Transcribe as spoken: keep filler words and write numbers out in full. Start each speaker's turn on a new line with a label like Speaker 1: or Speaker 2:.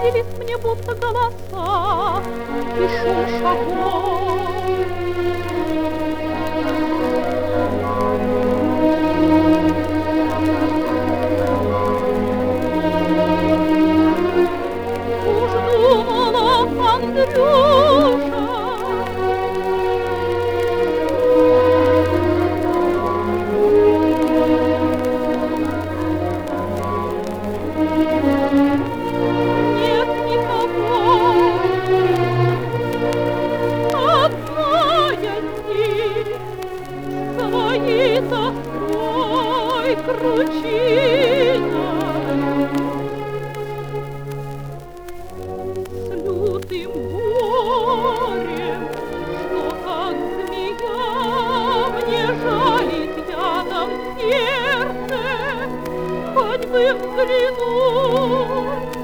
Speaker 1: Почудились мне будто голоса и шум шагов. Уж думала, Андрюша, нет никого, одна я здесь, своей тоской кручиной, с лютым горем, что как змея мне жалит ядом сердце, хоть бы взглянуть